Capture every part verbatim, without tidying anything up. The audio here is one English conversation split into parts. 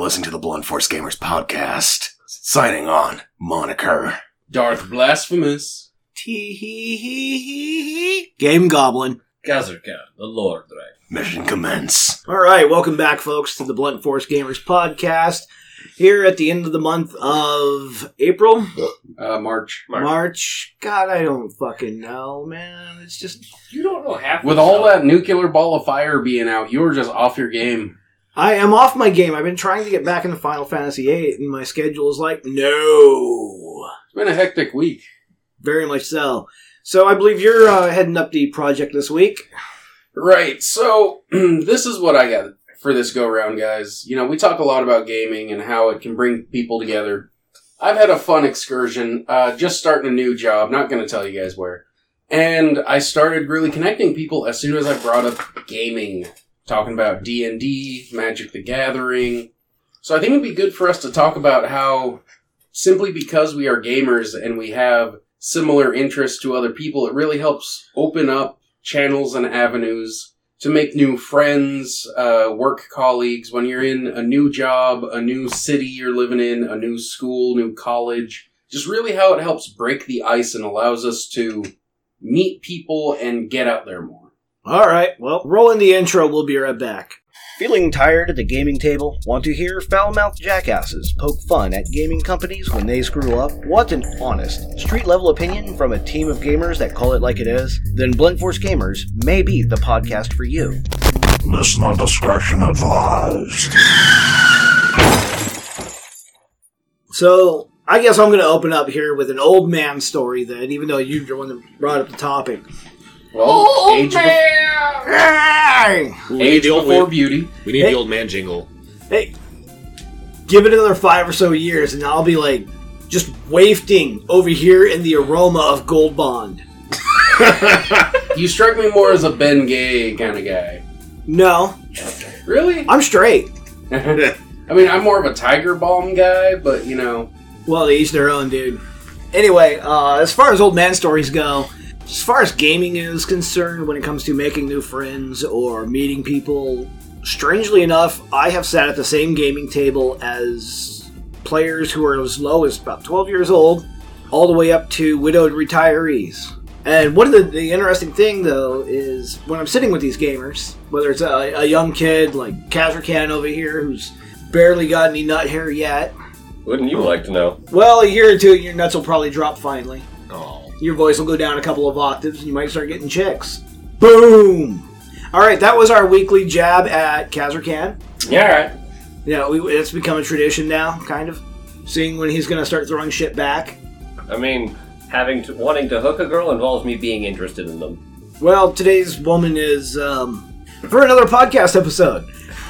listening to the Blunt Force Gamers podcast. Signing on, Moniker. Darth Blasphemous. Tee-hee-hee-hee-hee. Game Goblin. Kazarkan, the Lord Dragon. Mission commence. Alright, welcome back, folks, to the Blunt Force Gamers podcast. Here at the end of the month of April? Uh, March. March. March. God, I don't fucking know, man. It's just... You don't know half With all that nuclear ball of fire being out, you were just off your game. I am off my game. I've been trying to get back into Final Fantasy eight, and my schedule is like, no. It's been a hectic week. Very much so. So I believe you're uh, heading up the project this week. Right, so this is what I got for this go-round, guys. You know, we talk a lot about gaming and how it can bring people together. I've had a fun excursion, uh, just starting a new job, not going to tell you guys where. And I started really connecting people as soon as I brought up gaming. Talking about D and D, Magic the Gathering. So I think it'd be good for us to talk about how, simply because we are gamers and we have similar interests to other people, it really helps open up channels and avenues to make new friends, uh, work colleagues. When you're in a new job, a new city you're living in, a new school, new college. Just really how it helps break the ice and allows us to meet people and get out there more. Alright, well, roll in the intro, we'll be right back. Feeling tired at the gaming table? Want to hear foul-mouthed jackasses poke fun at gaming companies when they screw up? Want an honest, street-level opinion from a team of gamers that call it like it is? Then Blunt Force Gamers may be the podcast for you. Listener discretion advised. So, I guess I'm going to open up here with an old man story then, even though you're the one that brought up the topic. Well, oh, age, Hey! be- age before beauty. We need Hey. the old man jingle. Hey, give it another five or so years and I'll be like, just wafting over here in the aroma of Gold Bond. You strike me more as a Ben Gay kind of guy. No, Really? I'm straight. I mean, I'm more of a Tiger Balm guy, but, you know. Well, they each their own, dude. Anyway, uh, as far as old man stories go, as far as gaming is concerned, when it comes to making new friends or meeting people, strangely enough, I have sat at the same gaming table as players who are as low as about twelve years old, all the way up to widowed retirees. And one of the, the interesting thing, though, is when I'm sitting with these gamers, whether it's a, a young kid like Kazarkan over here who's barely got any nut hair yet. Wouldn't you like to know? Well, a year or two, your nuts will probably drop finally. Oh. Your voice will go down a couple of octaves and you might start getting chicks. Boom! Alright, that was our weekly jab at Kazarkan. Yeah, alright. Yeah, we, it's become a tradition now, kind of. Seeing when he's going to start throwing shit back. I mean, having to, wanting to hook a girl involves me being interested in them. Well, today's woman is, um, for another podcast episode.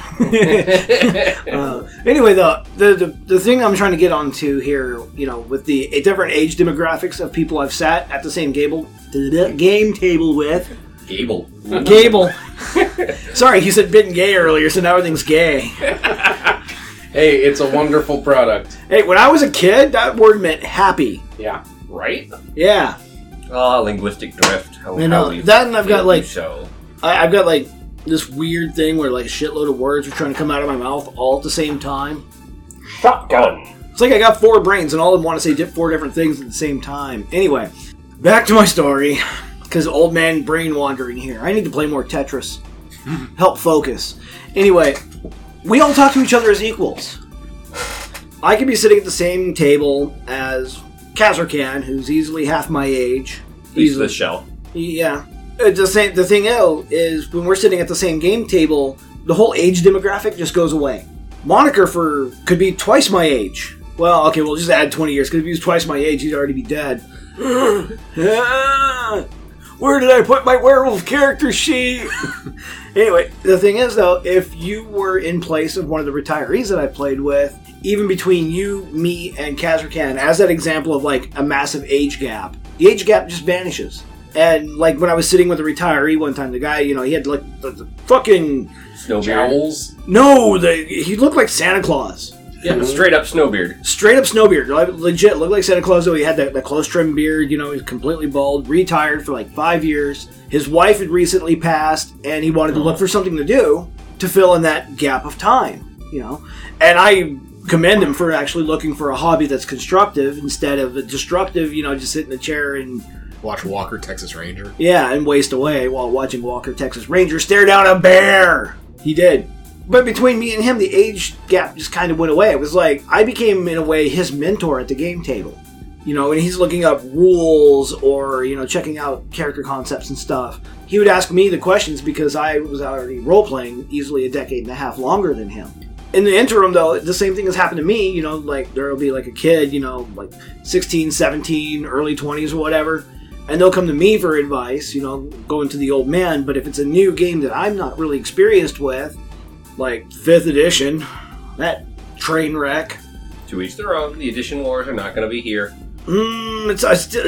uh, anyway, though, the, the the thing I'm trying to get onto here, you know, with the different age demographics of people I've sat at the same gable, the game table with. Gable. Gable. Sorry, he said been gay earlier, so now everything's gay. Hey, it's a wonderful product. Hey, when I was a kid, that word meant happy. Yeah. Right? Yeah. Ah, linguistic drift. How, I know. how we That and I've got, feel like- show. I, I've got, like, this weird thing where, like, a shitload of words are trying to come out of my mouth all at the same time. Shotgun. It's like I got four brains and all of them want to say di- four different things at the same time. Anyway, back to my story. Because old man brain wandering here. I need to play more Tetris. Help focus. Anyway, we all talk to each other as equals. I could be sitting at the same table as Kazarkan, who's easily half my age. He's Easily. the shell. Yeah. Uh, The, same, the thing, though, is when we're sitting at the same game table, the whole age demographic just goes away. Moniker for could be twice my age. Well, okay, we'll just add twenty years, because if he was twice my age, he'd already be dead. Where did I put my werewolf character sheet? Anyway, the thing is, though, if you were in place of one of the retirees that I played with, even between you, me, and Kazarkan, as that example of, like, a massive age gap, the age gap just vanishes. And, like, when I was sitting with a retiree one time, the guy, you know, he had, like, the, the fucking... Snowbeard. Jowls. No, the, he looked like Santa Claus. Yeah, straight up Snowbeard. Straight up Snowbeard. Like, legit, looked like Santa Claus, though. He had that, that close trimmed beard, you know, he was completely bald, retired for, like, five years. His wife had recently passed, and he wanted to look for something to do to fill in that gap of time. you know. And I commend him for actually looking for a hobby that's constructive instead of a destructive, you know, just sit in the chair and watch Walker, Texas Ranger. Yeah, and waste away while watching Walker, Texas Ranger stare down a bear. He did. But between me and him, the age gap just kind of went away. It was like I became, in a way, his mentor at the game table. You know, when he's looking up rules or, you know, checking out character concepts and stuff, he would ask me the questions because I was already role-playing easily a decade and a half longer than him. In the interim, though, the same thing has happened to me. You know, like, there will be, like, a kid, you know, like sixteen, seventeen, early twenties or whatever, and they'll come to me for advice, you know, going to the old man. But if it's a new game that I'm not really experienced with, like fifth edition, that train wreck. To each their own. The edition wars are not going to be here. Mm, it's I still.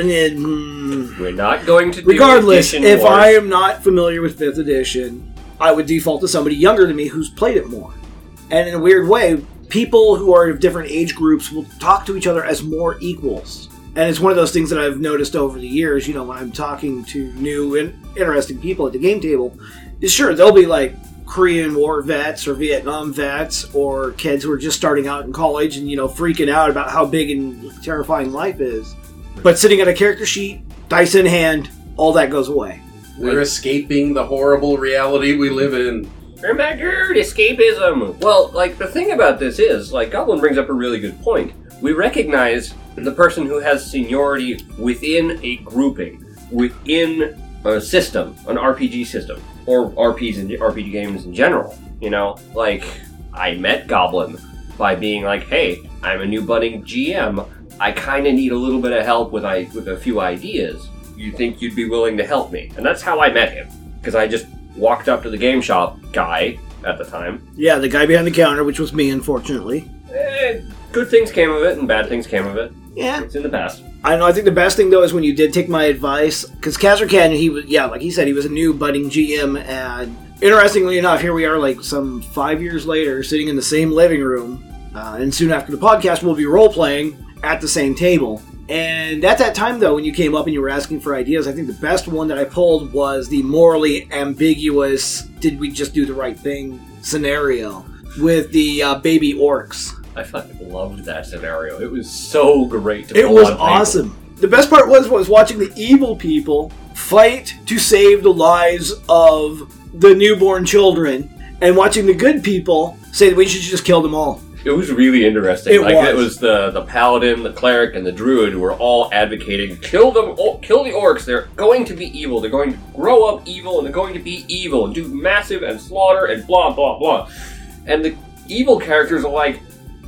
Mm. We're not going to do Regardless, edition if wars. I am not familiar with fifth edition, I would default to somebody younger than me who's played it more. And in a weird way, people who are of different age groups will talk to each other as more equals. And it's one of those things that I've noticed over the years, you know, when I'm talking to new and interesting people at the game table, is sure, they'll be like Korean War vets or Vietnam vets or kids who are just starting out in college and, you know, freaking out about how big and terrifying life is. But sitting at a character sheet, dice in hand, all that goes away. We're escaping the horrible reality we live in. Remembered escapism. Well, like, the thing about this is, like, Goblin brings up a really good point. We recognize the person who has seniority within a grouping, within a system, an R P G system, or R Ps and R P G games in general. You know, like, I met Goblin by being like, hey, I'm a new budding G M. I kind of need a little bit of help with I with a few ideas. You think you'd be willing to help me? And that's how I met him, because I just walked up to the game shop guy at the time. Yeah, the guy behind the counter, which was me, unfortunately. Eh, good things came of it, and bad things came of it. Yeah. It's in the past. I know, I think the best thing, though, is when you did take my advice, because Kazra Canyon, he was, yeah, like he said, he was a new budding G M, and interestingly enough, here we are, like, some five years later, sitting in the same living room, uh, and soon after the podcast, we'll be role-playing at the same table. And at that time, though, when you came up and you were asking for ideas, I think the best one that I pulled was the morally ambiguous, did we just do the right thing scenario with the uh, baby orcs. I fucking loved that scenario. It was so great to It pull was on paper. awesome. The best part was was watching the evil people fight to save the lives of the newborn children, and watching the good people say that we should just kill them all. It was really interesting. It like was. it was the, the paladin, the cleric, and the druid who were all advocating kill them, oh, kill the orcs. They're going to be evil. They're going to grow up evil, and they're going to be evil and do massive and slaughter and blah blah blah. And the evil characters are like,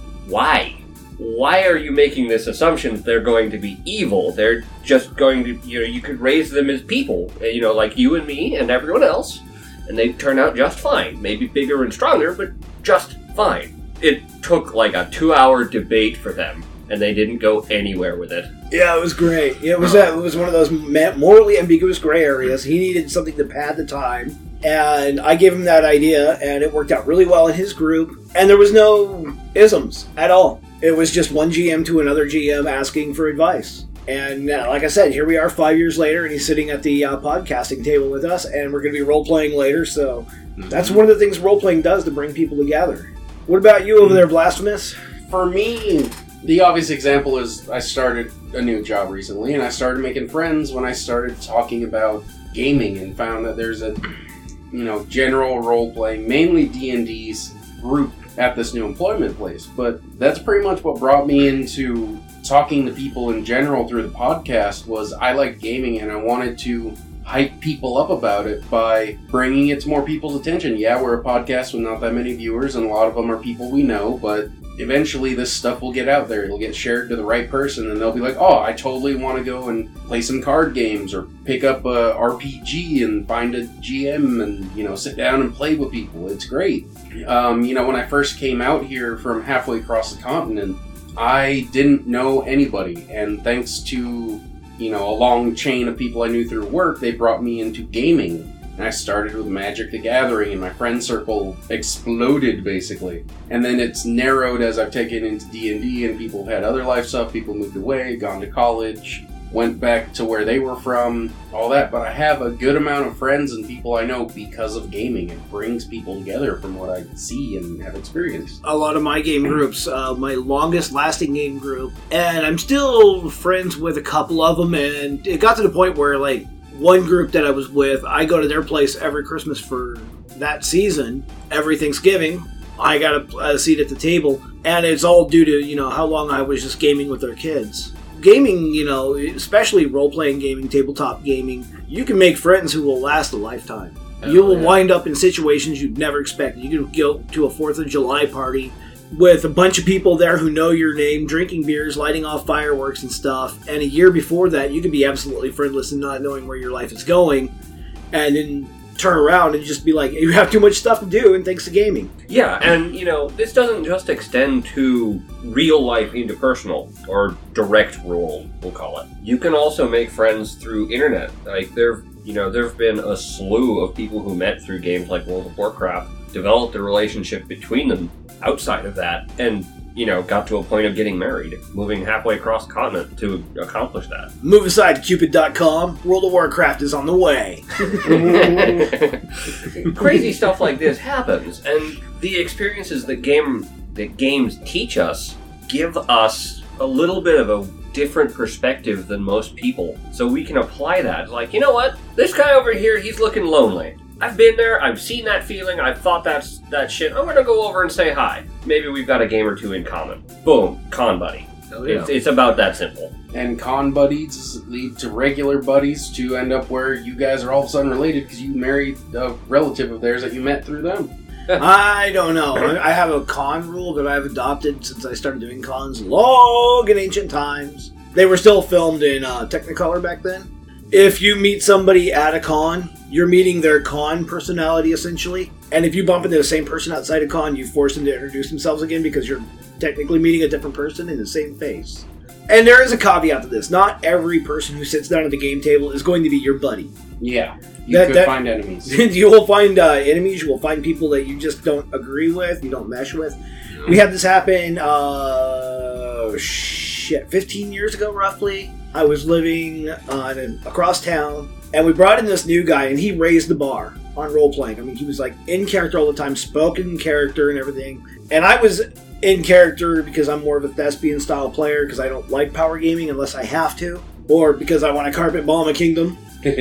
why? Why are you making this assumption that they're going to be evil? They're just going to, you know, you could raise them as people, you know, like you and me and everyone else, and they turn out just fine. Maybe bigger and stronger, but just fine. It took like a two-hour debate for them, and they didn't go anywhere with it. Yeah, it was great. It was uh, it was one of those morally ambiguous gray areas. He needed something to pad the time, and I gave him that idea, and it worked out really well in his group. And there was no isms at all. It was just one G M to another G M asking for advice. And uh, like I said, here we are five years later, and he's sitting at the uh, podcasting table with us, and we're going to be role-playing later, so mm-hmm. That's one of the things role-playing does to bring people together. What about you over there, Blasphemous? For me, the obvious example is I started a new job recently, and I started making friends when I started talking about gaming and found that there's a, you know, general role-playing, mainly D and D's group at this new employment place. But that's pretty much what brought me into talking to people in general through the podcast was I like gaming, and I wanted to hype people up about it by bringing it to more people's attention. Yeah, we're a podcast with not that many viewers, and a lot of them are people we know, but eventually this stuff will get out there. It'll get shared to the right person, and they'll be like, oh, I totally want to go and play some card games or pick up a R P G and find a G M and, you know, sit down and play with people. It's great. Um, you know, when I first came out here from halfway across the continent, I didn't know anybody, and thanks to, you know, a long chain of people I knew through work, they brought me into gaming. And I started with Magic the Gathering, and my friend circle exploded, basically. And then it's narrowed as I've taken into D and D, and people have had other life stuff, people moved away, gone to college, went back to where they were from, all that. But I have a good amount of friends and people I know because of gaming. It brings people together from what I see and have experienced. A lot of my game groups, uh, my longest lasting game group, and I'm still friends with a couple of them, and it got to the point where, like, one group that I was with, I go to their place every Christmas for that season. Every Thanksgiving, I got a, a seat at the table, and it's all due to, you know, how long I was just gaming with their kids. Gaming, you know, especially role-playing gaming, tabletop gaming, you can make friends who will last a lifetime. Oh, you will yeah. wind up in situations you'd never expect. You can go to a fourth of July party with a bunch of people there who know your name, drinking beers, lighting off fireworks and stuff, and a year before that, you could be absolutely friendless and not knowing where your life is going, and then turn around and just be like, you have too much stuff to do, and thanks to gaming. Yeah, and, you know, this doesn't just extend to real life interpersonal, or direct role, we'll call it. You can also make friends through internet. Like, there, you know, there have been a slew of people who met through games like World of Warcraft, developed a relationship between them outside of that, and, you know, got to a point of getting married, moving halfway across the continent to accomplish that. Move aside to Cupid dot com. World of Warcraft is on the way. Crazy stuff like this happens, and the experiences that game that games teach us give us a little bit of a different perspective than most people, so we can apply that. Like, you know what? This guy over here, he's looking lonely. I've been there, I've seen that feeling, I've thought that's that shit. I'm gonna go over and say hi. Maybe we've got a game or two in common. Boom, con buddy. Oh, yeah. It's, it's about that simple. And con buddies lead to regular buddies to end up where you guys are all of a sudden related because you married a relative of theirs that you met through them. I don't know. I have a con rule that I've adopted since I started doing cons long in ancient times. They were still filmed in uh, Technicolor back then. If you meet somebody at a con, you're meeting their con personality, essentially. And if you bump into the same person outside a con, you force them to introduce themselves again because you're technically meeting a different person in the same face. And there is a caveat to this. Not every person who sits down at the game table is going to be your buddy. Yeah, you That- could that- find enemies. You will find uh, enemies, you will find people that you just don't agree with, you don't mesh with. We had this happen, uh, shit, fifteen years ago, roughly. I was living uh, in, across town, and we brought in this new guy, and he raised the bar on role-playing. I mean, he was, like, in character all the time, spoken in character and everything. And I was in character because I'm more of a thespian-style player, because I don't like power gaming unless I have to, or because I want to carpet bomb a kingdom.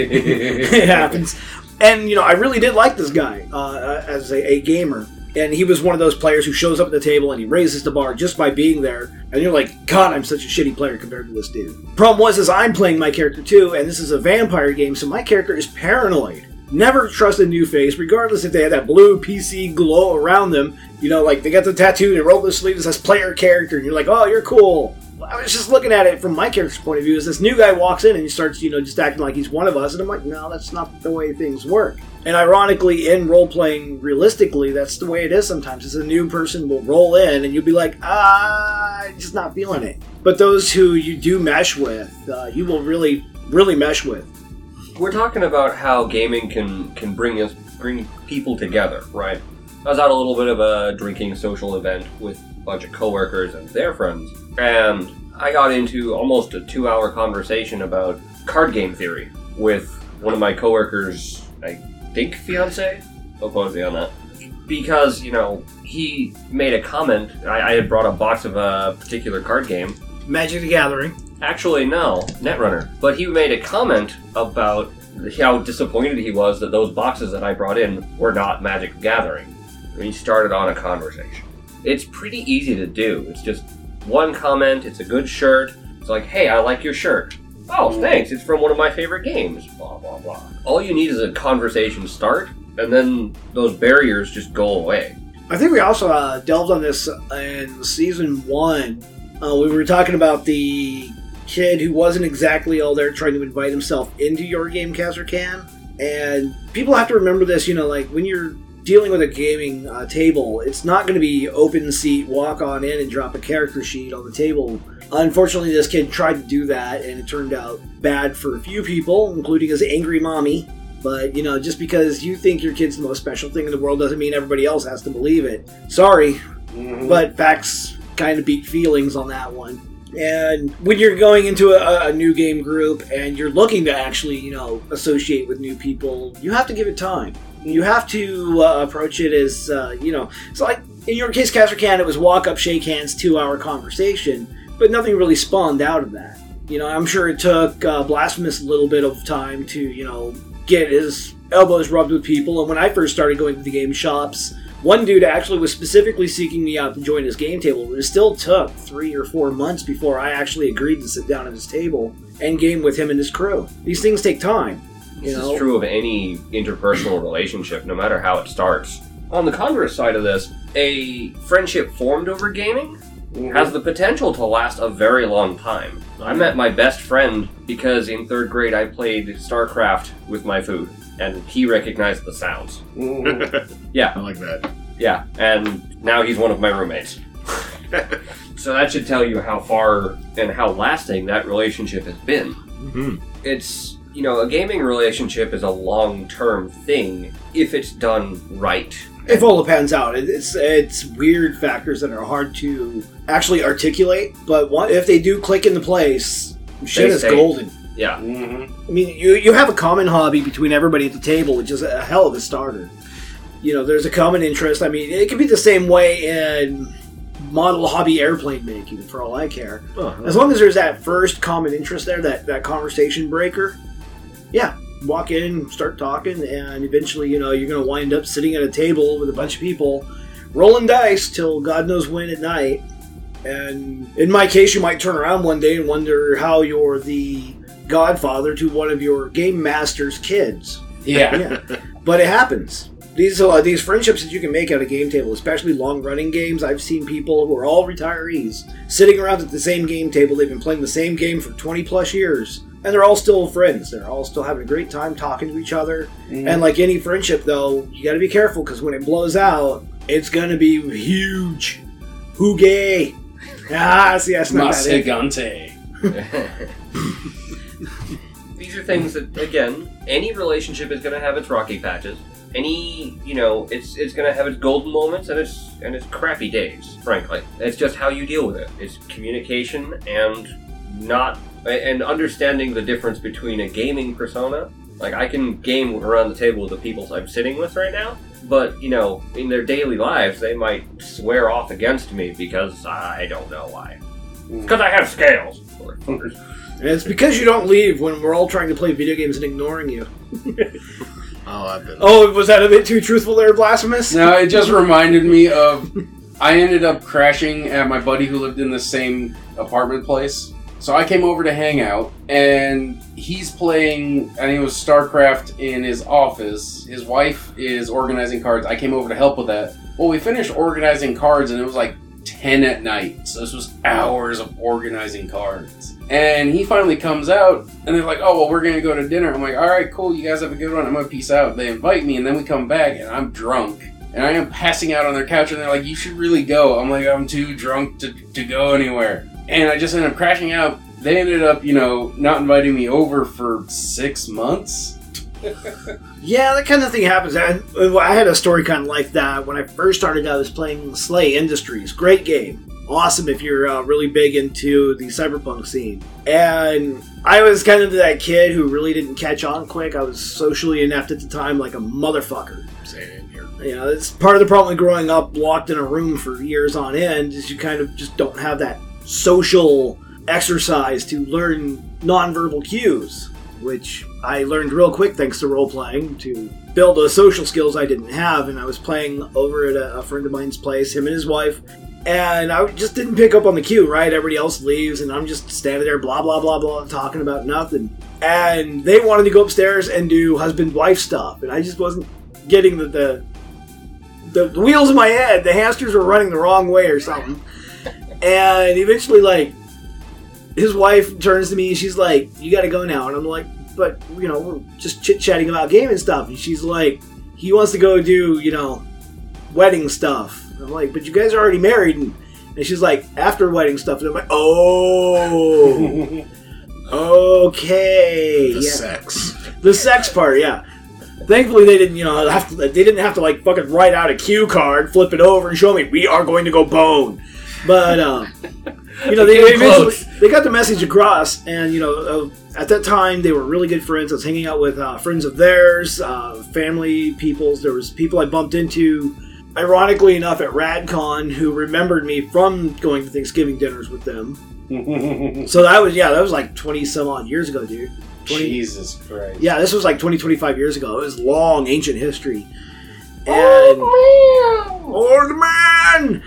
It happens. And, you know, I really did like this guy uh, as a, a gamer. And he was one of those players who shows up at the table and he raises the bar just by being there. And you're like, God, I'm such a shitty player compared to this dude. Problem was, is I'm playing my character too, and this is a vampire game, so my character is paranoid. Never trust a new face, regardless if they have that blue P C glow around them. You know, like, they got the tattoo, they roll the sleeves, it says player character, and you're like, oh, you're cool. I was just looking at it from my character's point of view, as this new guy walks in and he starts, you know, just acting like he's one of us, and I'm like, no, that's not the way things work. And ironically, in role-playing, realistically, that's the way it is sometimes. It's a new person will roll in, and you'll be like, ah, I'm just not feeling it. But those who you do mesh with, uh, you will really, really mesh with. We're talking about how gaming can, can bring us bring people together, right? I was at a little bit of a drinking social event with a bunch of coworkers and their friends, and I got into almost a two-hour conversation about card game theory with one of my coworkers, I think fiance? Don't quote me on that. Because, you know, he made a comment. I, I had brought a box of a particular card game. Magic the Gathering. Actually, no, Netrunner. But he made a comment about how disappointed he was that those boxes that I brought in were not Magic the Gathering. And he started on a conversation. It's pretty easy to do. It's just one comment, it's a good shirt. It's like, hey, I like your shirt. Oh, thanks, it's from one of my favorite games. Blah, blah, blah. All you need is a conversation start, and then those barriers just go away. I think we also uh, delved on this in season one. Uh, we were talking about the kid who wasn't exactly all there trying to invite himself into your game, Kazarkan. And people have to remember this, you know, like when you're dealing with a gaming uh, table, it's not going to be open seat, walk on in and drop a character sheet on the table. Unfortunately, this kid tried to do that, and it turned out bad for a few people, including his angry mommy. But, you know, just because you think your kid's the most special thing in the world doesn't mean everybody else has to believe it. Sorry, Mm-hmm. but facts kind of beat feelings on that one. And when you're going into a, a new game group and you're looking to actually, you know, associate with new people, you have to give it time. You have to uh, approach it as, uh, you know, it's like, in your case, Castercan, it was walk up, shake hands, two hour conversation, but nothing really spawned out of that. You know, I'm sure it took uh, Blasphemous a little bit of time to, you know, get his elbows rubbed with people. And when I first started going to the game shops, one dude actually was specifically seeking me out to join his game table, but it still took three or four months before I actually agreed to sit down at his table and game with him and his crew. These things take time. You This know? is true of any interpersonal relationship, no matter how it starts. On the converse side of this, a friendship formed over gaming Mhm. has the potential to last a very long time. I met my best friend because in third grade I played StarCraft with my food, and he recognized the sounds. Mhm. Yeah, I like that. yeah, and now he's one of my roommates. So that should tell you how far and how lasting that relationship has been. Mm-hmm. It's, you know, a gaming relationship is a long-term thing if it's done right. If all depends out. It- It's it's weird factors that are hard to actually articulate, but one, if they do click into place, shit They is stay. golden. Yeah. Mhm. I mean, you you have a common hobby between everybody at the table, which is a hell of a starter. You know, there's a common interest. I mean, it can be the same way in model hobby airplane making, for all I care. As long as there's that first common interest there, that, that conversation breaker, yeah, walk in, start talking, and eventually, you know, you're going to wind up sitting at a table with a bunch of people, rolling dice till God knows when at night. And in my case, you might turn around one day and wonder how you're the godfather to one of your game master's kids. Yeah. Yeah, but it happens. These uh, these friendships that you can make at a game table, especially long-running games, I've seen people who are all retirees sitting around at the same game table. They've been playing the same game for twenty plus years, and they're all still friends. They're all still having a great time talking to each other. Mhm. And like any friendship, though, you got to be careful because when it blows out, it's gonna be huge. Hoogie! Ah, see, that's not that. it. Masegante. These are things that, again, any relationship is going to have its rocky patches. Any, you know, it's it's going to have its golden moments and its and its crappy days. Frankly, it's just how you deal with it. It's communication and not and understanding the difference between a gaming persona. Like, I can game around the table with the people I'm sitting with right now, but, you know, in their daily lives, they might swear off against me because I don't know why. Because I have scales. Motherfuckers. And it's because you don't leave when we're all trying to play video games and ignoring you. Oh, I've been. Oh, was that a bit too truthful there, Blasphemous? No, it just reminded me of. I ended up crashing at my buddy who lived in the same apartment place. So I came over to hang out, and he's playing, I think it was StarCraft in his office. His wife is organizing cards. I came over to help with that. Well, we finished organizing cards, and it was like ten at night. So this was hours of organizing cards. And he finally comes out, and they're like, oh, well, we're going to go to dinner. I'm like, all right, cool, you guys have a good one. I'm going to peace out. They invite me, and then we come back, and I'm drunk. And I am passing out on their couch, and they're like, you should really go. I'm like, I'm too drunk to, to go anywhere. And I just ended up crashing out. They ended up, you know, not inviting me over for six months. Yeah, that kind of thing happens. I, I had a story kind of like that when I first started out. I was playing Slay Industries. Great game. Awesome if you're uh, really big into the cyberpunk scene. And I was kind of that kid who really didn't catch on quick. I was socially inept at the time, like a motherfucker. Saying here. You know, it's part of the problem with growing up locked in a room for years on end is you kind of just don't have that social exercise to learn nonverbal cues, which I learned real quick thanks to role-playing to build those social skills I didn't have. And I was playing over at a, a friend of mine's place, him and his wife, and I just didn't pick up on the cue, right? Everybody else leaves, and I'm just standing there, blah, blah, blah, blah, talking about nothing. And they wanted to go upstairs and do husband-wife stuff, and I just wasn't getting the, the the the wheels in my head. The hamsters were running the wrong way or something. And eventually, like, his wife turns to me and she's like, you gotta go now. And I'm like, but, you know, we're just chit-chatting about gaming stuff. And she's like, he wants to go do, you know, wedding stuff. And I'm like, but you guys are already married. And, and she's like, after wedding stuff. And I'm like, oh, okay. The yeah. sex. The sex part, yeah. Thankfully, they didn't, you know, have to, they didn't have to, like, fucking write out a cue card, flip it over, and show me, we are going to go bone. But, um, you know, they, Getting they eventually close. they got the message across, and you know, uh, at that time they were really good friends. I was hanging out with uh, friends of theirs, uh, family peoples. There was people I bumped into, ironically enough, at RadCon who remembered me from going to Thanksgiving dinners with them. So that was yeah, that was like twenty some odd years ago, dude. twenty Jesus Christ. Yeah, this was like twenty, twenty-five years ago. It was long, ancient history. And old man,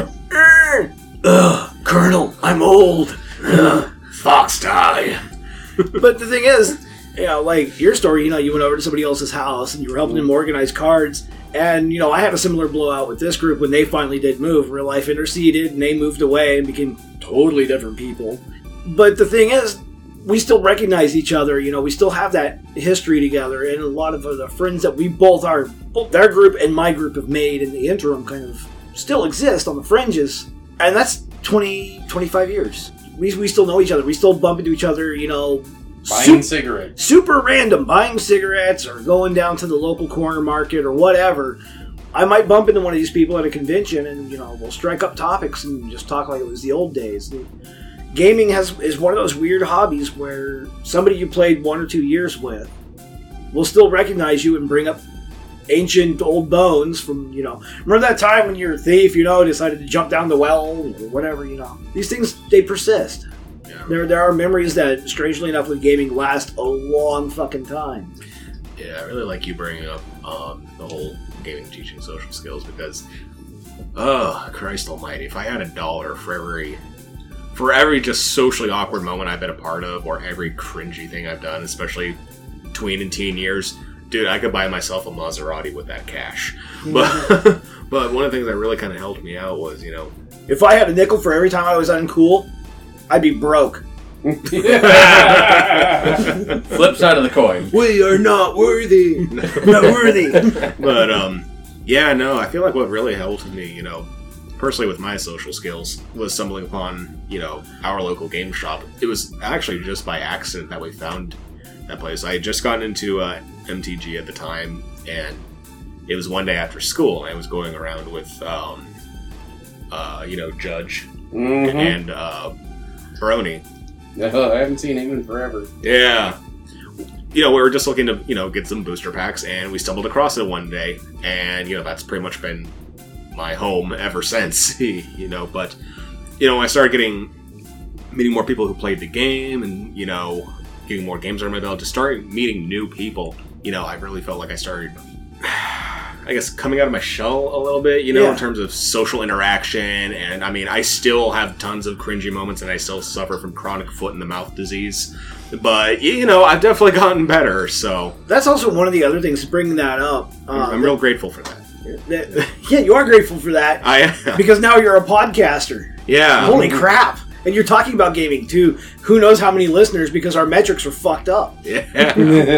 Ugh, Colonel, I'm old. Ugh. Fox die. But the thing is, you know, like your story, you know, you went over to somebody else's house and you were helping them organize cards. And, you know, I had a similar blowout with this group when they finally did move. Real life interceded and they moved away and became totally different people. But the thing is, we still recognize each other, you know, we still have that history together. And a lot of the friends that we both are, both their group and my group have made in the interim kind of still exist on the fringes. And that's twenty, twenty-five years. We, we still know each other. We still bump into each other, you know, Buying sup- cigarettes. super random, buying cigarettes or going down to the local corner market or whatever. I might bump into one of these people at a convention and, you know, we'll strike up topics and just talk like it was the old days. And gaming has is one of those weird hobbies where somebody you played one or two years with will still recognize you and bring up ancient old bones from, you know, remember that time when you're a thief, you know, decided to jump down the well or whatever, you know. These things, they persist. Yeah. There, there are memories that, strangely enough, with gaming last a long fucking time. Yeah, I really like you bringing up um, the whole gaming teaching social skills because, oh, Christ almighty, if I had a dollar for every, for every just socially awkward moment I've been a part of or every cringy thing I've done, especially tween and teen years, dude, I could buy myself a Maserati with that cash. But, but one of the things that really kind of helped me out was, you know, If I had a nickel for every time I was uncool, I'd be broke. Flip side of the coin. We are not worthy. Not worthy. but um yeah no I feel like what really helped me, you know, personally with my social skills was stumbling upon, you know, our local game shop. It was actually just by accident that we found that place. I had just gotten into uh, M T G at the time, and it was one day after school, and I was going around with um uh you know Judge Mm-hmm. and uh Brony. Oh, I haven't seen him in forever. Yeah. You know, we were just looking to, you know, get some booster packs, and we stumbled across it one day, and, you know, that's pretty much been my home ever since, you know, but, you know, I started getting, meeting more people who played the game, and, you know, getting more games under my belt, just started meeting new people, you know, I really felt like I started, I guess, coming out of my shell a little bit, you know, Yeah. in terms of social interaction, and, I mean, I still have tons of cringy moments, and I still suffer from chronic foot and the mouth disease. But, you know, I've definitely gotten better, so That's also one of the other things, bringing that up. Uh, I'm real grateful for that. that- yeah, you are grateful for that. I am. Because now you're a podcaster. Yeah. Holy crap. And you're talking about gaming, too. Who knows how many listeners, because our metrics are fucked up. Yeah.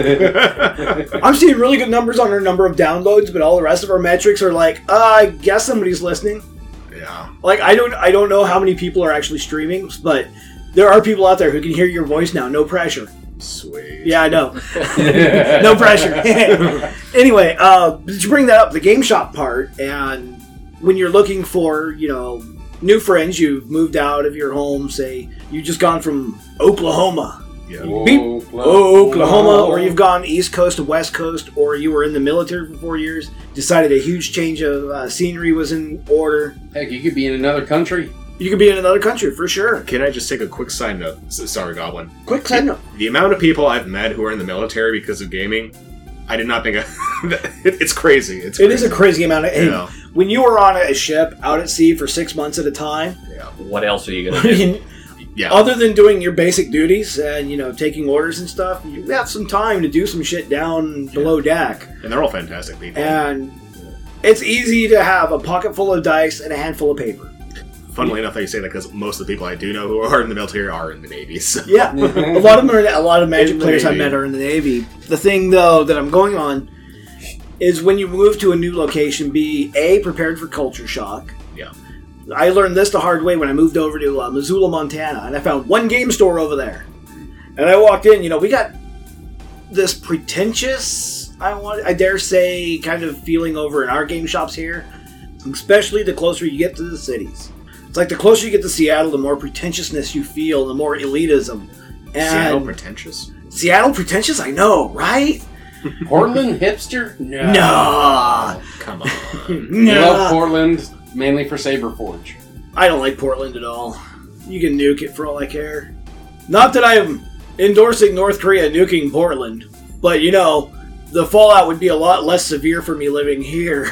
I'm seeing really good numbers on our number of downloads, but all the rest of our metrics are like, uh, I guess somebody's listening. Yeah. Like, I don't I don't know how many people are actually streaming, but there are people out there who can hear your voice now. No pressure. Sweet. Yeah, I know. No pressure. Anyway, uh, did you bring that up, the game shop part, and when you're looking for, you know, new friends, you've moved out of your home, say, you've just gone from Oklahoma. Yeah. Beep. Oh, Oklahoma, or you've gone East Coast to West Coast, or you were in the military for four years, decided a huge change of uh, scenery was in order. Heck, you could be in another country. You could be in another country, for sure. Can I just take a quick side note? S- Sorry, Goblin. Quick side note. The amount of people I've met who are in the military because of gaming, I did not think I... it, it's crazy. It's It crazy. is a crazy amount of... and Yeah. when you were on a ship out at sea for six months at a time, Yeah. What else are you gonna I do? mean, Yeah. other than doing your basic duties and, you know, taking orders and stuff, you have some time to do some shit down below deck. And they're all fantastic people. And it's easy to have a pocket full of dice and a handful of paper. Funnily enough that you say that because most of the people I do know who are in the military are in the Navy. So. Yeah, a lot of them are. A lot of Magic In the players I Navy. met are in the Navy. The thing, though, that I'm going on is when you move to a new location, be a prepared for culture shock. Yeah. I learned this the hard way when I moved over to uh, Missoula, Montana, and I found one game store over there. And I walked in. You know, we got this pretentious, I want, I dare say, kind of feeling over in our game shops here, especially the closer you get to the cities. It's like the closer you get to Seattle, the more pretentiousness you feel, the more elitism. And Seattle pretentious? Seattle pretentious? I know, right? Portland hipster? No. No. Oh, come on. I love Portland, mainly for Saberforge. I don't like Portland at all. You can nuke it for all I care. Not that I'm endorsing North Korea nuking Portland, but you know, the fallout would be a lot less severe for me living here.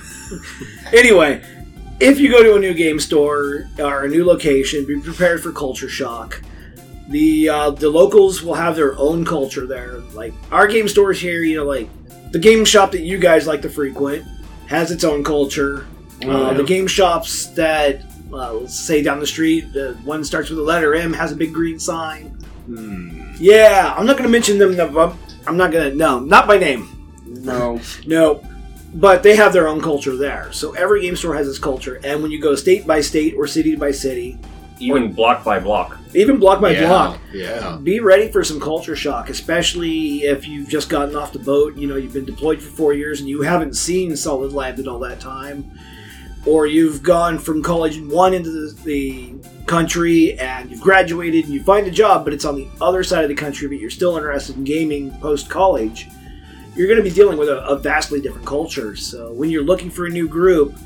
Anyway, if you go to a new game store or a new location, be prepared for culture shock. The uh, the locals will have their own culture there. Like, our game stores here, you know, like, the game shop that you guys like to frequent has its own culture. Oh, Uh, yeah. the game shops that, uh, let's say down the street, the one starts with the letter M, has a big green sign. Hmm. Yeah, I'm not going to mention them. no, I'm not going to, no, not by name. No. No. But they have their own culture there. So every game store has its culture. And when you go state by state or city by city, Even block by block. even block by yeah, block, Yeah. be ready for some culture shock, especially if you've just gotten off the boat. You know, you've been deployed for four years and you haven't seen Solid Land in all that time. Or you've gone from college and one into the, the country and you've graduated and you find a job, but it's on the other side of the country, but you're still interested in gaming post-college. You're going to be dealing with a, a vastly different culture. So when you're looking for a new group,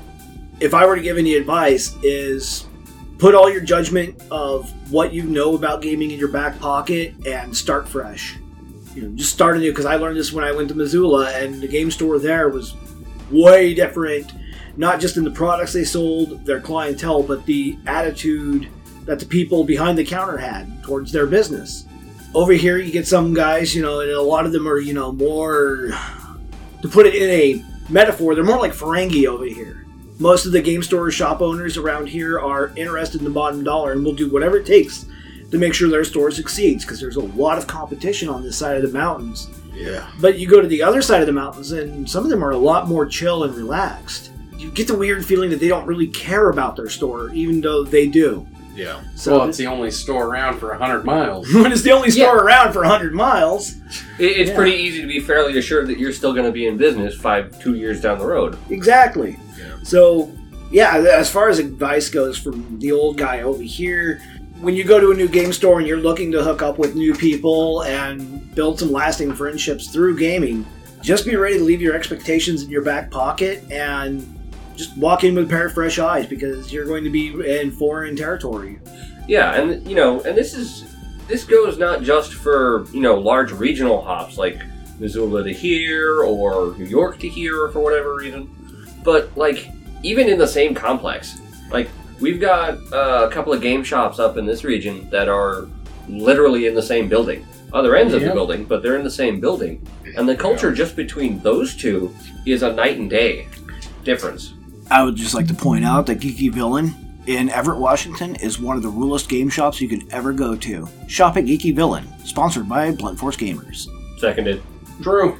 if I were to give any advice, is put all your judgment of what you know about gaming in your back pocket and start fresh. You know, just start anew, because I learned this when I went to Missoula, and the game store there was way different, not just in the products they sold, their clientele, but the attitude that the people behind the counter had towards their business. Over here, you get some guys, you know, and a lot of them are, you know, more, to put it in a metaphor, they're more like Ferengi over here. Most of the game store shop owners around here are interested in the bottom dollar and will do whatever it takes to make sure their store succeeds, because there's a lot of competition on this side of the mountains. Yeah. But you go to the other side of the mountains, and some of them are a lot more chill and relaxed. You get the weird feeling that they don't really care about their store, even though they do. Yeah. So Well, it's the only store around for one hundred miles. when it's the only store Yeah. around for one hundred miles. It, it's Yeah. pretty easy to be fairly assured that you're still going to be in business five, two years down the road. Exactly. Yeah. So, yeah, as far as advice goes from the old guy over here, when you go to a new game store and you're looking to hook up with new people and build some lasting friendships through gaming, just be ready to leave your expectations in your back pocket and just walk in with a pair of fresh eyes, because you're going to be in foreign territory. Yeah, and you know, and this is this goes not just for, you know, large regional hops like Missoula to here or New York to here for whatever reason, but like even in the same complex. Like, we've got uh, a couple of game shops up in this region that are literally in the same building. Other ends of the Yeah. building, but they're in the same building. And the culture just between those two is a night and day difference. I would just like to point out that Geeky Villain in Everett, Washington is one of the realest game shops you could ever go to. Shop at Geeky Villain, sponsored by Blunt Force Gamers. Seconded. True.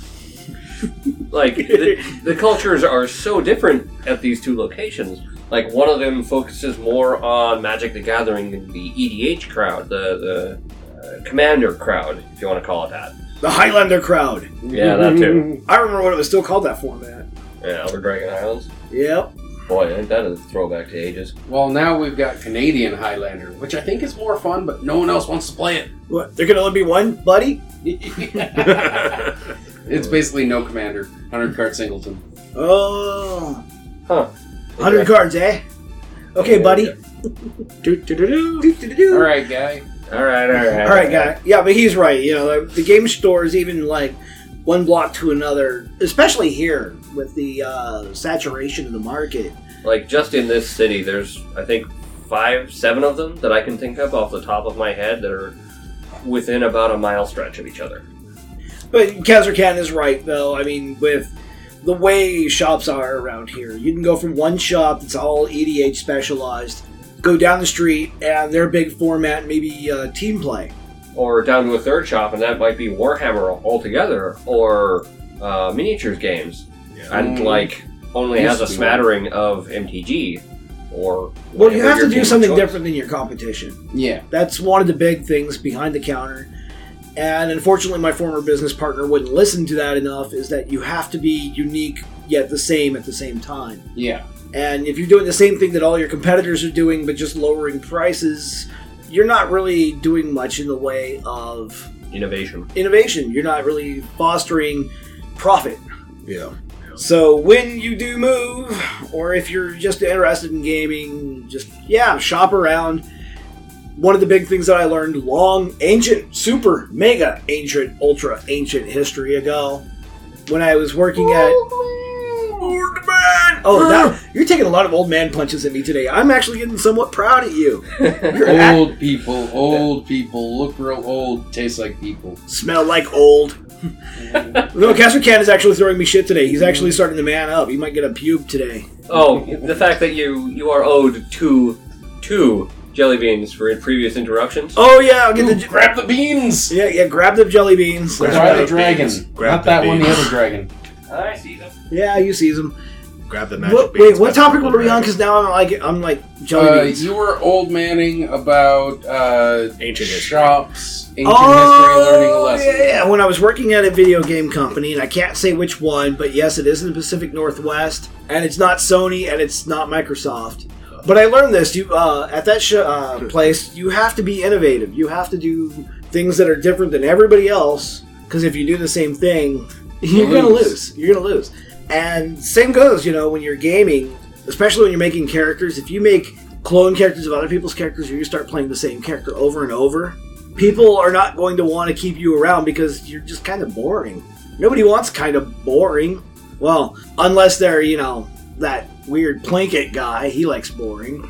Like, the, the cultures are so different at these two locations. Like, one of them focuses more on Magic the Gathering and the E D H crowd, the, the uh, Commander crowd, if you want to call it that. The Highlander crowd. Yeah, that too. I remember when it was still called that format. Yeah, Elder Dragon Islands. Yep. Boy, I think that is a throwback to ages. Well, now we've got Canadian Highlander, which I think is more fun, but no one else wants to play it. What? There can only be one, buddy? It's basically no commander. one hundred card singleton. Oh. Huh. one hundred cards, eh? Okay, buddy. All right, guy. Alright, alright. All right, guy. Yeah, but he's right. You know, the, the game stores, even like one block to another, especially here with the uh, saturation of the market. Like, just in this city, there's, I think, five, seven of them that I can think of off the top of my head that are within about a mile stretch of each other. But Kazarkan is right, though. I mean, with the way shops are around here, you can go from one shop that's all E D H specialized, go down the street, and their big format, maybe uh, team play. Or down to a third shop, and that might be Warhammer altogether, or uh, miniatures games, Yeah. and Mm. like only Used has a to be smattering of M T G, or Well, you whatever have your to game do of something choice. different than your competition. Yeah. That's one of the big things behind the counter. And unfortunately, my former business partner wouldn't listen to that enough, is that you have to be unique yet the same at the same time. Yeah. And if you're doing the same thing that all your competitors are doing, but just lowering prices, you're not really doing much in the way of Innovation. innovation. You're not really fostering profit. Yeah. So when you do move, or if you're just interested in gaming, just, yeah, shop around. One of the big things that I learned long, ancient, super, mega, ancient, ultra, ancient history ago, when I was working at... Old man! Oh, that, you're taking a lot of old man punches at me today. I'm actually getting somewhat proud at you. Old people, old people, look real old, taste like people. Smell like old. No, Casper Can is actually throwing me shit today. He's actually starting to man up. He might get a pube today. Oh, the fact that you you are owed two two jelly beans for previous interruptions. Oh yeah, I'll get Ooh, the grab the beans! yeah yeah. Grab the jelly beans. Grab Grab the the dragon. beans. Grab Not the that one, the beans. other dragon. I see them. Yeah, you sees them. Grab the magic What, beans. wait, what grab the topic purple were we on? dragon. Because now I'm like I'm like jelly Uh, beans. you were old manning about uh, Ancient history. shops, ancient Oh, history, learning a lesson. yeah, yeah. When I was working at a video game company, and I can't say which one, but yes, it is in the Pacific Northwest, and it's not Sony, and it's not Microsoft. But I learned this: you uh, at that sh- uh, place, you have to be innovative. You have to do things that are different than everybody else. Because if you do the same thing, you're You gonna lose. lose. You're gonna lose. And same goes, you know, when you're gaming, especially when you're making characters. If you make clone characters of other people's characters, or you start playing the same character over and over, people are not going to want to keep you around because you're just kind of boring. Nobody wants kind of boring. Well, unless they're, you know, that weird Plinkett guy. He likes boring.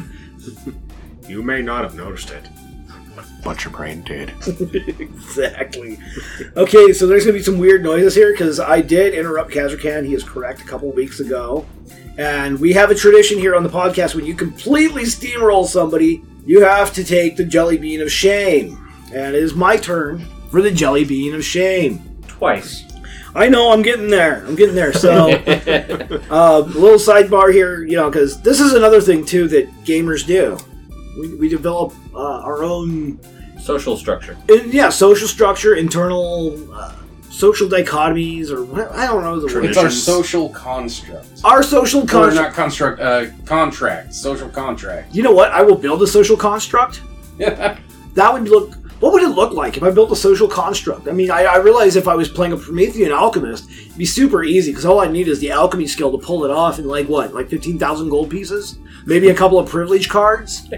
You may not have noticed it. But your brain did. Exactly. Okay, so there's going to be some weird noises here because I did interrupt Kazarkan. He is correct a couple weeks ago. And we have a tradition here on the podcast: when you completely steamroll somebody, you have to take the jelly bean of shame. And it is my turn for the jelly bean of shame. Twice. I know, I'm getting there. I'm getting there. So, uh, a little sidebar here, you know, because this is another thing, too, that gamers do. We, we develop uh, our own, Social structure. uh, yeah, social structure, internal uh, social dichotomies, or what, I don't know the word. It's our Traditions. social construct. Our social Or construct. not construct, uh, contract. Social contract. You know what? I will build a social construct. Yeah. That would look... What would it look like if I built a social construct? I mean, I, I realize if I was playing a Promethean alchemist, it'd be super easy, because all I need is the alchemy skill to pull it off in, like, what, like fifteen thousand gold pieces? Maybe a couple of privilege cards?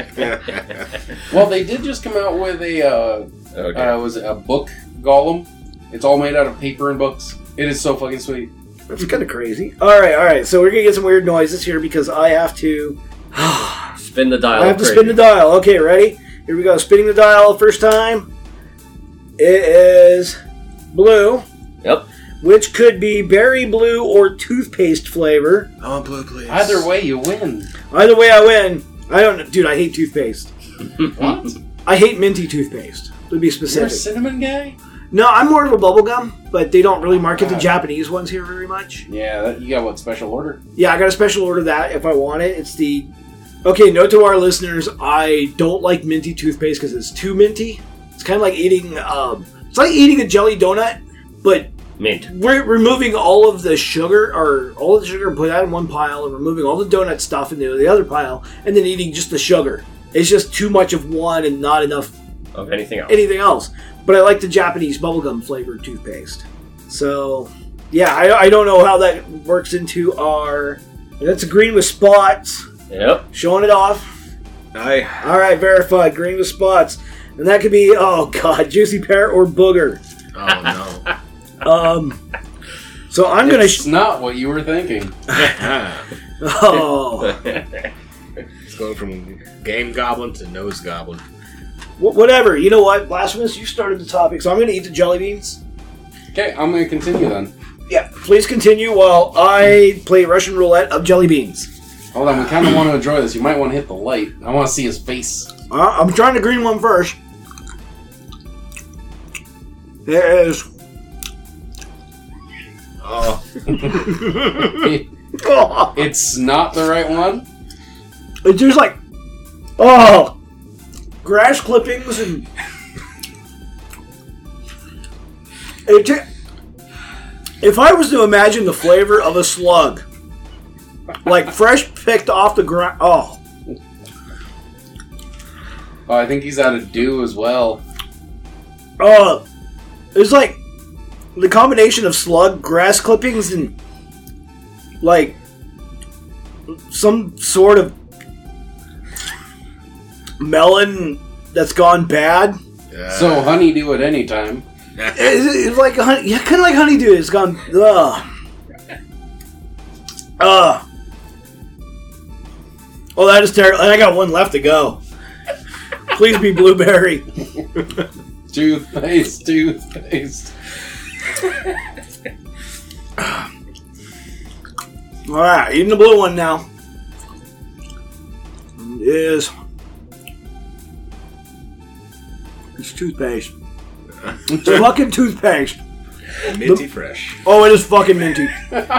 Well, they did just come out with a, uh, Okay. uh, was it a book golem? It's all made out of paper and books. It is so fucking sweet. That's kind of crazy. Alright, alright, so we're going to get some weird noises here, because I have to... Spin the dial. I have to crazy. spin the dial. Okay, ready? Here we go. Spinning the dial first time. It is blue, Yep. which could be berry blue or toothpaste flavor. I want blue, please. Either way, you win. Either way, I win. I don't know. Dude, I hate toothpaste. What? I hate minty toothpaste, to be You're a specific. cinnamon guy? No, I'm more of a bubblegum, but they don't really market the God. Japanese ones here very much. Yeah, that, you got what, special order? Yeah, I got a special order of that if I want it. It's the... Okay, note to our listeners, I don't like minty toothpaste because it's too minty. It's kind of like eating... Um, it's like eating a jelly donut, but Mint. we're removing all of the sugar, or all of the sugar, put that in one pile, and removing all the donut stuff into the other pile, and then eating just the sugar. It's just too much of one and not enough Of anything else. anything else. But I like the Japanese bubblegum flavored toothpaste. So, yeah, I, I don't know how that works into our... That's a green with spots. Yep. Showing it off. I. All right, verified. Green with spots. And that could be, oh, God, Juicy Pear or Booger. Oh Um, so I'm going to... It's Sh- not what you were thinking. no. oh, It's going from game goblin to nose goblin. Wh- whatever. You know what? Blasphemous, you started the topic, so I'm going to eat the jelly beans. Okay, I'm going to continue then. Yeah, please continue while I play Russian roulette of jelly beans. Hold on, we kind of want to enjoy this. You might want to hit the light. I want to see his face. Uh, I'm trying the green one first. There it is. Oh. Oh, It's not the right one. it's just like, oh, grass clippings and it. T- if I was to imagine the flavor of a slug, Like fresh picked off the ground. Oh. Oh, I think he's out of dew as well. Uh, it's like the combination of slug, grass clippings, and like some sort of melon that's gone bad. Uh, So honeydew at any time. It's, it's like a honey, yeah, kind of like honeydew. It's gone. Ugh. Ugh. Oh, that is terrible. And I got one left to go. Please be blueberry. Toothpaste, toothpaste. All right, eating the blue one now. It is it's toothpaste. It's fucking toothpaste. minty fresh. Oh, it is fucking minty.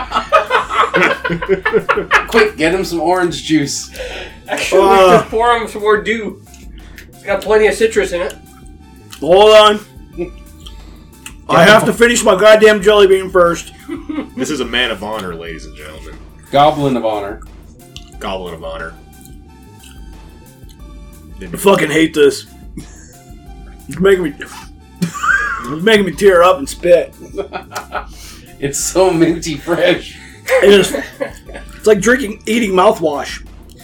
Quick, get him some orange juice. Actually, Uh. just pour him some more dew. It's got plenty of citrus in it. Hold on. I have to finish my goddamn jelly bean first. This is a man of honor, ladies and gentlemen. Goblin of honor. Goblin of honor. I fucking hate this. It's making me. It's making me tear up and spit. It's so minty fresh. It is. It's like drinking, eating mouthwash.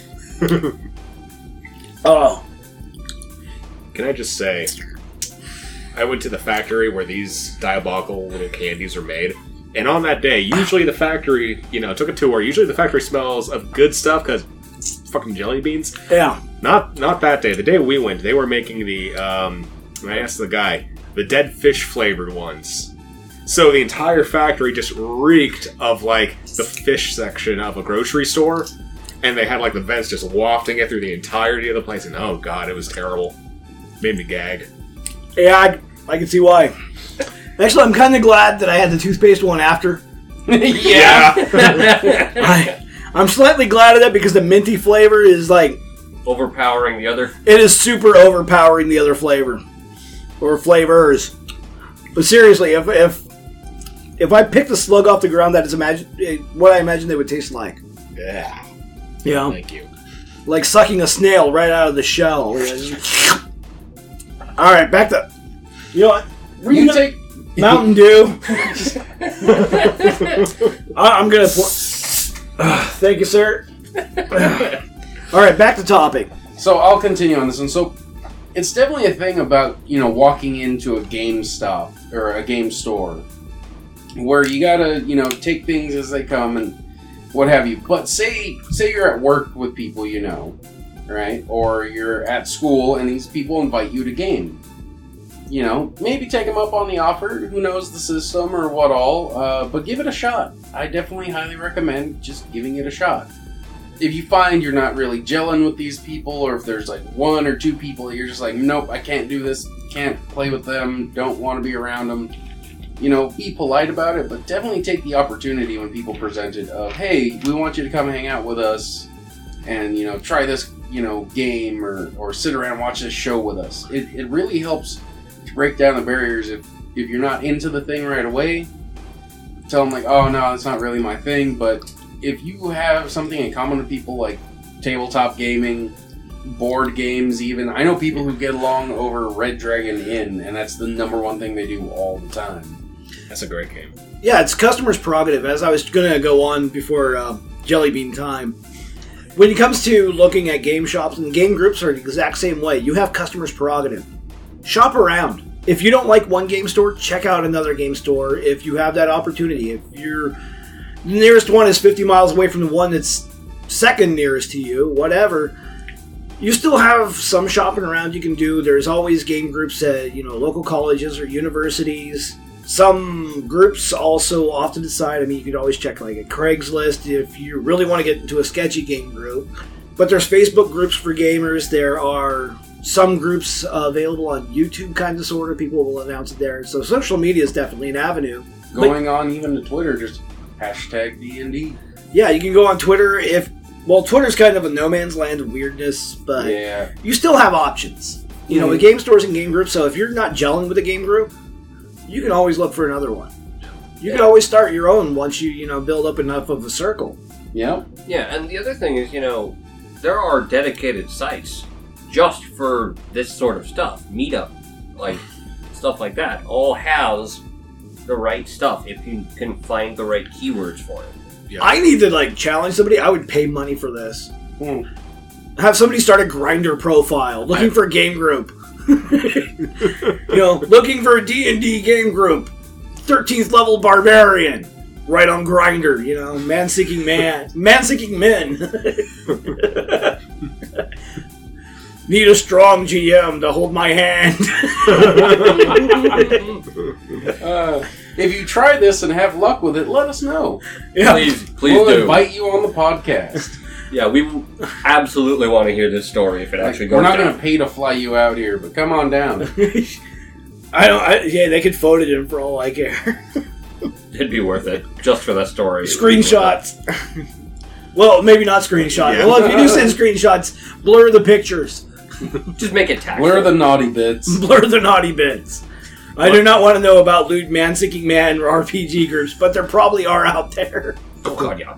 Oh. Can I just say, I went to the factory where these diabolical little candies are made, and on that day, usually the factory, you know, took a tour. Usually the factory smells of good stuff because fucking jelly beans. Yeah. Not not that day. The day we went, they were making the. Um, I asked the guy, the dead fish flavored ones. So the entire factory just reeked of like the fish section of a grocery store, and they had like the vents just wafting it through the entirety of the place. And oh god, it was terrible. Made me gag. Yeah, I, I can see why. Actually, I'm kind of glad that I had the toothpaste one after. Yeah. I, I'm slightly glad of that because the minty flavor is like, Overpowering the other. it is super overpowering the other flavor. Or flavors. But seriously, if if if I picked a slug off the ground, that is imagine what I imagine they would taste like. Yeah. Yeah. Thank you. Like sucking a snail right out of the shell. Alright, back to... You know what? You take. Mountain Dew. I- I'm gonna pour... Uh, thank you, sir. Alright, back to topic. So I'll continue on this one. So it's definitely a thing about, you know, walking into a GameStop or a game store where you gotta, you know, take things as they come and what have you. But say say you're at work with people you know, right? Or you're at school and these people invite you to game. You know, maybe take them up on the offer. Who knows the system or what all, uh, but give it a shot. I definitely highly recommend just giving it a shot. If you find you're not really gelling with these people, or if there's like one or two people that you're just like, nope, I can't do this, can't play with them, don't want to be around them, you know, be polite about it, but definitely take the opportunity when people present it of, hey, we want you to come hang out with us and, you know, try this, you know, game or, or sit around and watch this show with us. It, it really helps to break down the barriers. If, if you're not into the thing right away, tell them like, oh no, it's not really my thing, but if you have something in common with people like tabletop gaming, board games even, I know people who get along over Red Dragon Inn, and that's the number one thing they do all the time. That's a great game. Yeah, it's customers' prerogative. As I was going to go on before uh, Jelly Bean time, when it comes to looking at game shops, and game groups are the exact same way. You have customers' prerogative. Shop around. If you don't like one game store, check out another game store if you have that opportunity. If your nearest one is fifty miles away from the one that's second nearest to you, whatever, you still have some shopping around you can do. There's always game groups at, you know, local colleges or universities. Some groups also often decide, I mean, you could always check like a Craigslist if you really want to get into a sketchy game group. But there's Facebook groups for gamers. There are some groups uh, available on YouTube, kind of, sort of. People will announce it there. So social media is definitely an avenue. Going on even to Twitter, just hashtag D and D. Yeah, you can go on Twitter if... Well, Twitter's kind of a no man's land of weirdness, but Yeah. you still have options. You know, Mhm. with game stores and game groups, so if you're not gelling with a game group, you can always look for another one. You can always start your own once you, you know, build up enough of a circle. Yep. Yeah, and the other thing is, you know, there are dedicated sites just for this sort of stuff. Meetup, like, stuff like that, all has the right stuff if you can find the right keywords for it. Yeah. I need to, like, challenge somebody. I would pay money for this. Hmm. Have somebody start a Grindr profile, looking I- for a game group. You know, looking for a D and D game group. thirteenth level barbarian. Right on Grindr, you know, man-seeking man. Man-seeking men. Need a strong G M to hold my hand. Uh, if you try this and have luck with it, let us know. Yeah. Please, please we'll do. invite you on the podcast. Yeah, we absolutely want to hear this story if it actually goes We're not down. going to pay to fly you out here, but come on down. I don't. I, yeah, they could phone it in for all I care. It'd be worth it, just for that story. Screenshots. Well, maybe not screenshots. Yeah. Well, if you do send screenshots, blur the pictures. Just make it tactful. Where are the naughty bits? Blur the naughty bits. I do not want to know about lewd man-seeking man or R P G groups, but there probably are out there. Oh god, yeah.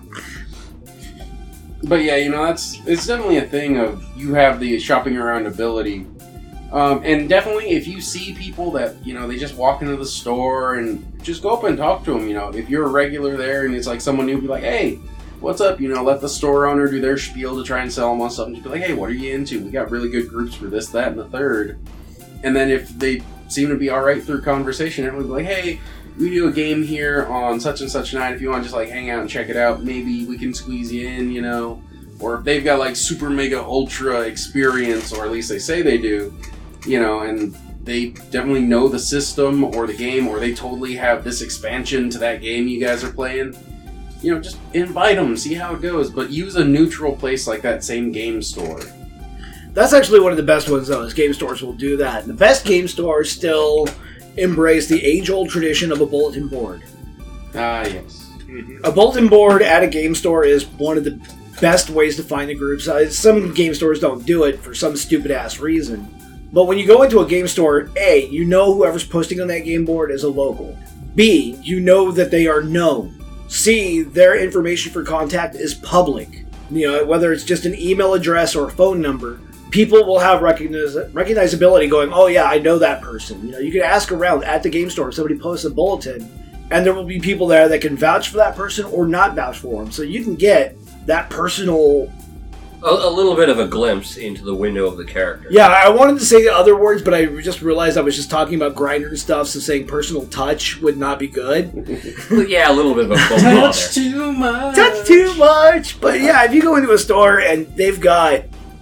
But yeah, you know, that's it's definitely a thing of you have the shopping around ability. Um, and definitely if you see people that, you know, they just walk into the store and just go up and talk to them, you know, if you're a regular there and it's like someone new, be like, hey, what's up? You know, let the store owner do their spiel to try and sell them on something. Just be like, hey, what are you into? We got really good groups for this, that, and the third. And then if they seem to be alright through conversation, everyone will be like, hey, we do a game here on such and such night. If you want to just like hang out and check it out, maybe we can squeeze you in, you know. Or if they've got like super mega ultra experience, or at least they say they do, you know, and they definitely know the system or the game, or they totally have this expansion to that game you guys are playing, you know, just invite them, see how it goes. But use a neutral place like that same game store. That's actually one of the best ones, though, is game stores will do that. And the best game stores still embrace the age-old tradition of a bulletin board. Ah, yes. A bulletin board at a game store is one of the best ways to find the groups. Uh, some game stores don't do it for some stupid-ass reason. But when you go into a game store, A, you know whoever's posting on that game board is a local. B, you know that they are known. C, their information for contact is public. You know, whether it's just an email address or a phone number, people will have recogniz- recognizability going, oh yeah, I know that person. You know, you can ask around at the game store if somebody posts a bulletin, and there will be people there that can vouch for that person or not vouch for them. So you can get that personal... A, a little bit of a glimpse into the window of the character. Yeah, I wanted to say other words, but I just realized I was just talking about Grindr and stuff, so saying personal touch would not be good. Yeah, a little bit of a faux pas there. Touch too much. Touch too much! But yeah, if you go into a store and they've got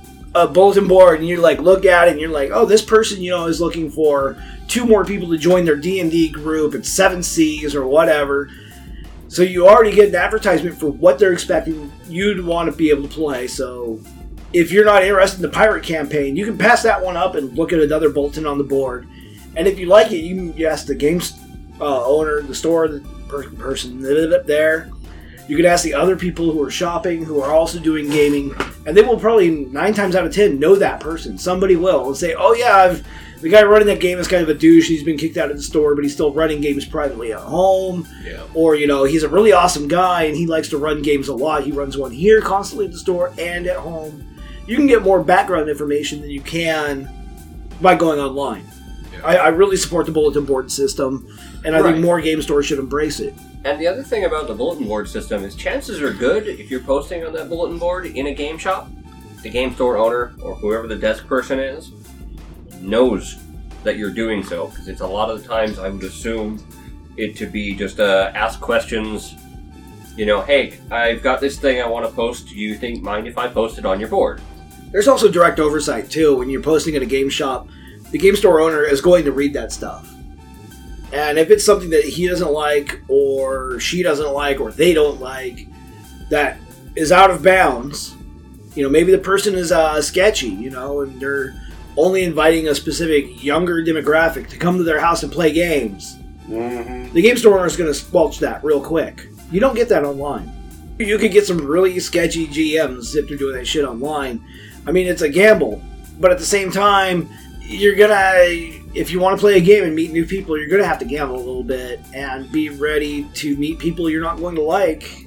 a bulletin board and you like look at it and you're like, oh, this person, you know, is looking for two more people to join their D and D group at seven C's or whatever. So you already get an advertisement for what they're expecting you to want to be able to play. So if you're not interested in the pirate campaign, you can pass that one up and look at another bulletin on the board. And if you like it, you can ask the game uh, owner, the store, the per- person that live up there. You can ask the other people who are shopping, who are also doing gaming, and they will probably nine times out of ten know that person. Somebody will and say, oh yeah, I've, the guy running that game is kind of a douche. He's been kicked out of the store, but he's still running games privately at home. Yeah. Or, you know, he's a really awesome guy and he likes to run games a lot. He runs one here constantly at the store and at home. You can get more background information than you can by going online. Yeah. I, I really support the bulletin board system, and I Right. think more game stores should embrace it. And the other thing about the bulletin board system is chances are good if you're posting on that bulletin board in a game shop, the game store owner or whoever the desk person is knows that you're doing so, because it's a lot of the times I would assume it to be just uh, ask questions, you know, hey, I've got this thing I want to post, do you think mind if I post it on your board? There's also direct oversight, too. When you're posting at a game shop, the game store owner is going to read that stuff. And if it's something that he doesn't like, or she doesn't like, or they don't like, that is out of bounds, you know, maybe the person is uh, sketchy, you know, and they're only inviting a specific younger demographic to come to their house and play games. Mm-hmm. The game store owner is going to squelch that real quick. You don't get that online. You could get some really sketchy G Ms if they're doing that shit online. I mean, it's a gamble, but at the same time, you're gonna, if you want to play a game and meet new people, you're gonna have to gamble a little bit and be ready to meet people you're not going to like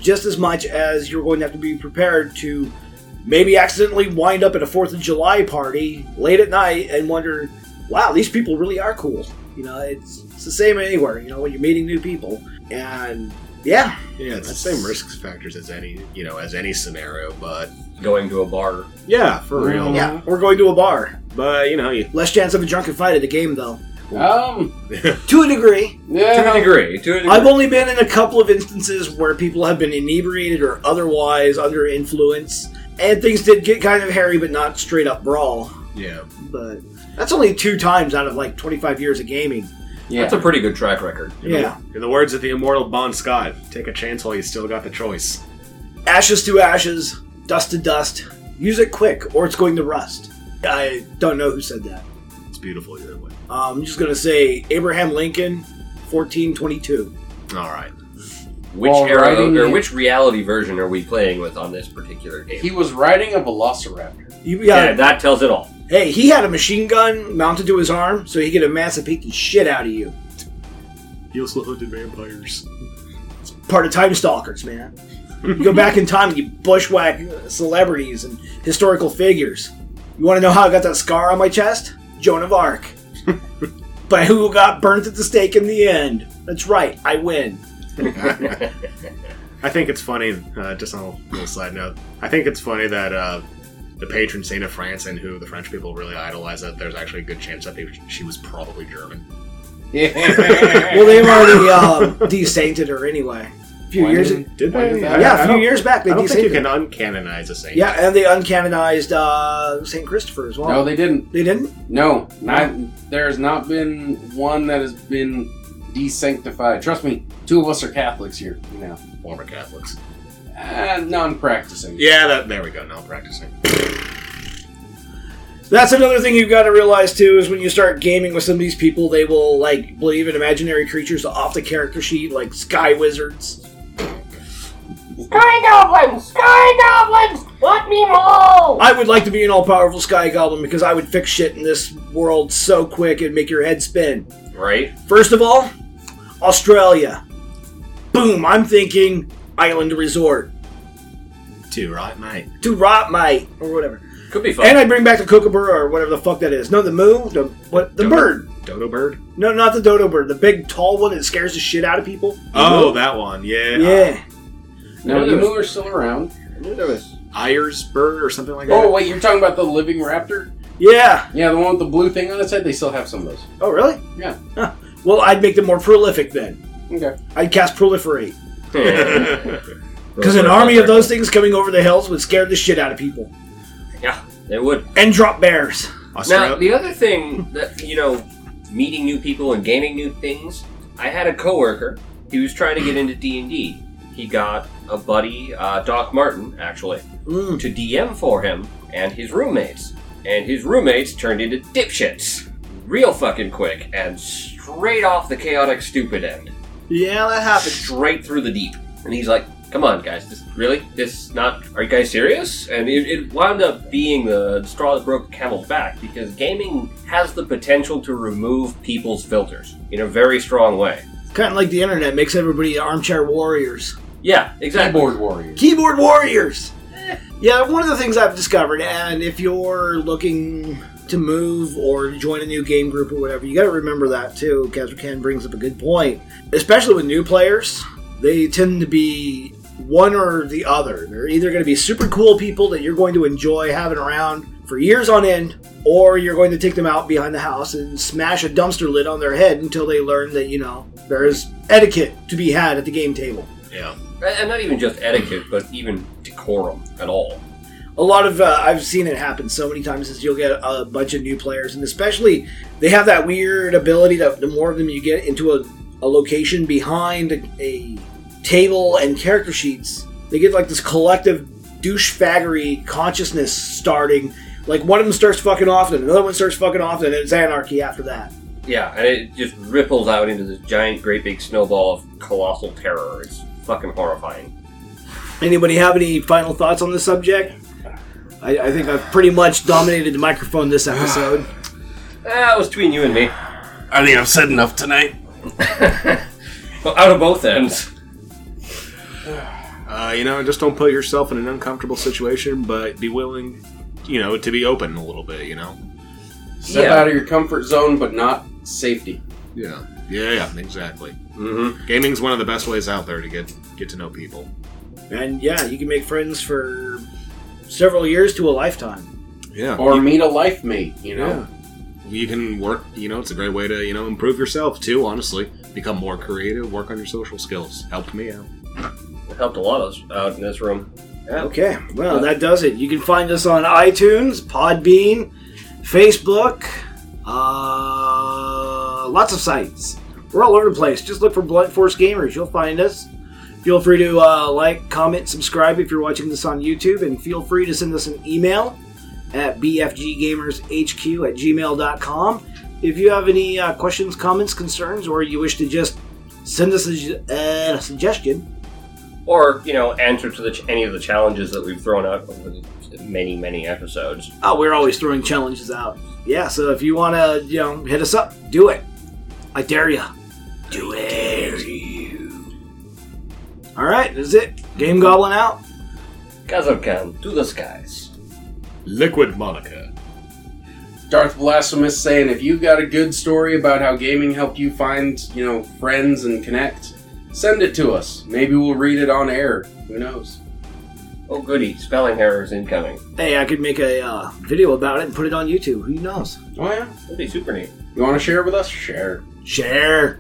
just as much as you're going to have to be prepared to maybe accidentally wind up at a fourth of July party late at night and wonder, wow, these people really are cool. You know, it's, it's the same anywhere, you know, when you're meeting new people. And, yeah. Yeah, it's the same risk factors as any, you know, as any scenario, but... Going to a bar. Yeah, for real. Yeah, we're going to a bar. But, you know, you... Less chance of a drunken fight at a game, though. Um, To a degree. yeah. To a degree. To a degree. I've only been in a couple of instances where people have been inebriated or otherwise under influence, and things did get kind of hairy, but not straight up brawl. Yeah. But that's only two times out of like twenty-five years of gaming. Yeah. That's a pretty good track record. In the- Yeah. In the words of the immortal Bon Scott, take a chance while you still got the choice. Ashes to ashes, dust to dust. Use it quick, or it's going to rust. I don't know who said that. It's beautiful either way. Um, I'm just going to say Abraham Lincoln, fourteen twenty-two. All right. Which While era, riding or the- which reality version are we playing with on this particular game? He was riding a Velociraptor. You yeah, got, that tells it all. hey, he had a machine gun mounted to his arm, so he could emancipate the shit out of you. He also hunted vampires. Part of Time Stalkers, man. You go back in time and you bushwhack celebrities and historical figures. You want to know how I got that scar on my chest? Joan of Arc. But who got burnt at the stake in the end? That's right, I win. I think it's funny, uh, just on a little side note, I think it's funny that uh, the patron saint of France and who the French people really idolize, that there's actually a good chance that they, she was probably German. Yeah. Well, they've already um, desainted her anyway. A few When years did- Did when they? did that- Yeah, I a few don't- years back they I don't think you desainted can her. uncanonize a saint. Yeah, and they uncanonized uh, Saint Christopher as well. No, they didn't. They didn't? No, not, there has not been one that has been desanctified. Trust me, two of us are Catholics here. You know, Former Catholics. uh, non-practicing. Yeah, that, there we go, now practicing. That's another thing you've got to realize too, is when you start gaming with some of these people, they will like believe in imaginary creatures off the character sheet, like sky wizards. Sky Goblins! Sky Goblins! Let me roll! I would like to be an all-powerful sky goblin because I would fix shit in this world so quick it'd make your head spin. Right? First of all, Australia. Boom, I'm thinking island resort. Two, right, mate? To rot mate, or whatever. Could be fun. And I bring back the kookaburra or whatever the fuck that is. No, the moo, the what? The Dodo- bird. Dodo bird? No, not the dodo bird. The big, tall one that scares the shit out of people. Oh, that one, yeah. Yeah. No, Yeah, emu are still around. I knew there was. Ayers bird or something like that? Oh, wait, you're talking about the living raptor? Yeah. Yeah, the one with the blue thing on its head? They still have some of those. Oh, really? Yeah. Huh. Well, I'd make them more prolific then. Okay. I'd cast proliferate. Because an army of those things coming over the hills would scare the shit out of people. Yeah, they would. And drop bears. Australia- Now, the other thing that, you know, meeting new people and gaining new things, I had a coworker. He was trying to get into D and D. He got a buddy, uh, Doc Martin, actually, Mm. to D M for him and his roommates. And his roommates turned into dipshits. Real fucking quick, and straight off the chaotic stupid end. Yeah, that happens. Straight through the deep. And he's like, come on, guys, this really? This not, are you guys serious? And it, it wound up being the straw that broke the camel's back, because gaming has the potential to remove people's filters in a very strong way. Kind of like the internet makes everybody armchair warriors. Yeah, exactly. Keyboard warriors. Keyboard warriors! Yeah, one of the things I've discovered, and if you're looking to move or join a new game group or whatever, you gotta remember that too. Kazrakan brings up a good point. Especially with new players, they tend to be one or the other. They're either going to be super cool people that you're going to enjoy having around for years on end, or you're going to take them out behind the house and smash a dumpster lid on their head until they learn that, you know, there's etiquette to be had at the game table. Yeah. And not even just etiquette, but even decorum at all. A lot of, uh, I've seen it happen so many times is you'll get a bunch of new players, and especially they have that weird ability that the more of them you get into a, a location behind a, a table and character sheets, they get like this collective douchefaggery consciousness starting. Like one of them starts fucking off, and another one starts fucking off, and it's anarchy after that. Yeah, and it just ripples out into this giant, great big snowball of colossal terror. It's fucking horrifying. Anybody have any final thoughts on this subject? I, I think I've pretty much dominated the microphone this episode. That was between you and me. I think I've said enough tonight. Well, out of both ends. Uh, you know, just don't put yourself in an uncomfortable situation, but be willing, you know, to be open a little bit, you know? Step Yeah. out of your comfort zone, but not safety. Yeah. Yeah, yeah, exactly. Mm-hmm. Gaming's one of the best ways out there to get get to know people. And yeah, you can make friends for several years to a lifetime. Yeah. Or meet a life mate, you know? Yeah. You can work, you know, it's a great way to, you know, improve yourself too, honestly. Become more creative, work on your social skills. Helped me out. It helped a lot of us out in this room. Yeah. Okay, well, that does it. You can find us on iTunes, Podbean, Facebook, uh, lots of sites. We're all over the place. Just look for Blunt Force Gamers. You'll find us. Feel free to uh, like, comment, subscribe if you're watching this on YouTube, and feel free to send us an email at b f g gamers h q at gmail dot com. If you have any uh, questions, comments, concerns, or you wish to just send us a uh, suggestion, Or, you know, answer to the ch- any of the challenges that we've thrown out over the many, many episodes. oh, we're always throwing challenges out. Yeah, so if you want to, you know, hit us up, do it. I dare you. Do it. Dare you. All right, that's it. Game Goblin out. Kazokan, to the skies. Liquid Monica. Darth Blasphemous saying, if you've got a good story about how gaming helped you find, you know, friends and connect, send it to us. Maybe we'll read it on air. Who knows? Oh goody, spelling errors incoming. Hey, I could make a uh, video about it and put it on YouTube. Who knows? Oh, yeah. That'd be super neat. You want to share it with us? Share. Share.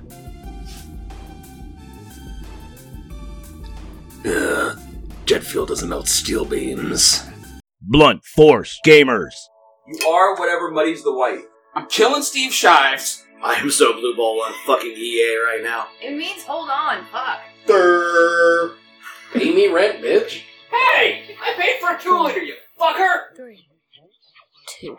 Ugh, jet fuel doesn't melt steel beams. Blunt Force Gamers. You are whatever muddies the white. I'm killing Steve Shives. I am so blue ball on fucking E A right now. It means hold on, fuck. Durr. Pay me rent, bitch. Hey! I paid for a two liter, you fucker! Three, two,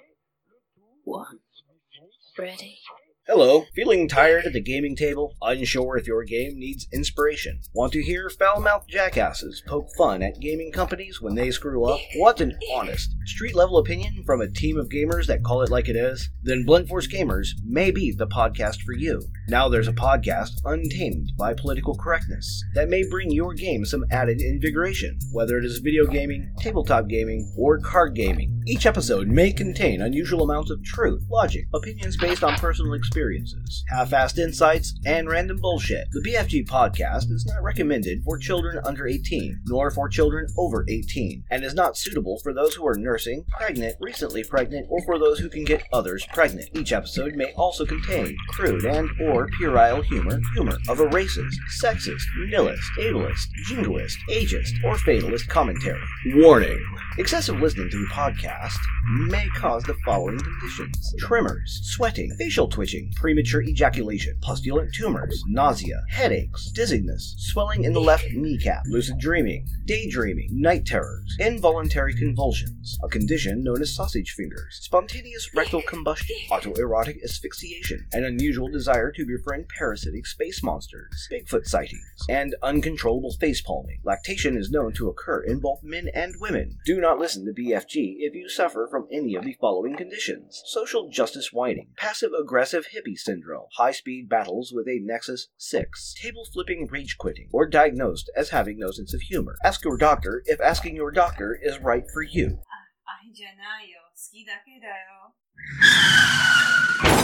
one. Ready? Hello. Feeling tired at the gaming table? Unsure if your game needs inspiration? Want to hear foul-mouthed jackasses poke fun at gaming companies when they screw up? Want an honest, street-level opinion from a team of gamers that call it like it is? Then Blunt Force Gamers may be the podcast for you. Now there's a podcast untamed by political correctness that may bring your game some added invigoration, whether it is video gaming, tabletop gaming, or card gaming. Each episode may contain unusual amounts of truth, logic, opinions based on personal experiences, half-assed insights, and random bullshit. The B F G podcast is not recommended for children under eighteen, nor for children over eighteen, and is not suitable for those who are nursing, pregnant, recently pregnant, or for those who can get others pregnant. Each episode may also contain crude and or puerile humor, humor of a racist, sexist, nihilist, ableist, jingoist, ageist, or fatalist commentary. Warning. Excessive listening to the podcast may cause the following conditions: tremors, sweating, facial twitching, premature ejaculation, pustulant tumors, nausea, headaches, dizziness, swelling in the left kneecap, lucid dreaming, daydreaming, night terrors, involuntary convulsions, a condition known as sausage fingers, spontaneous rectal combustion, autoerotic asphyxiation, an unusual desire to befriend parasitic space monsters, Bigfoot sightings, and uncontrollable facepalming. Lactation is known to occur in both men and women. Do not listen to B F G if you suffer from any of the following conditions: social justice whining, passive-aggressive hippie syndrome, high-speed battles with a Nexus six, table-flipping rage quitting, or diagnosed as having no sense of humor. Ask your doctor if asking your doctor is right for you. 愛じゃないよ。好きだけだよ。